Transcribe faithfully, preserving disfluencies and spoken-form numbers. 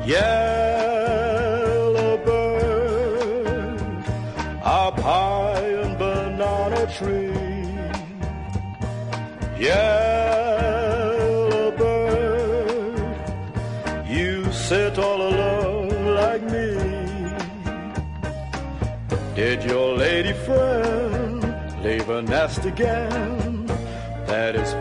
Yellow bird up high in banana tree. Yellow bird, you sit all alone like me. Did your lady friend leave a nest again? That is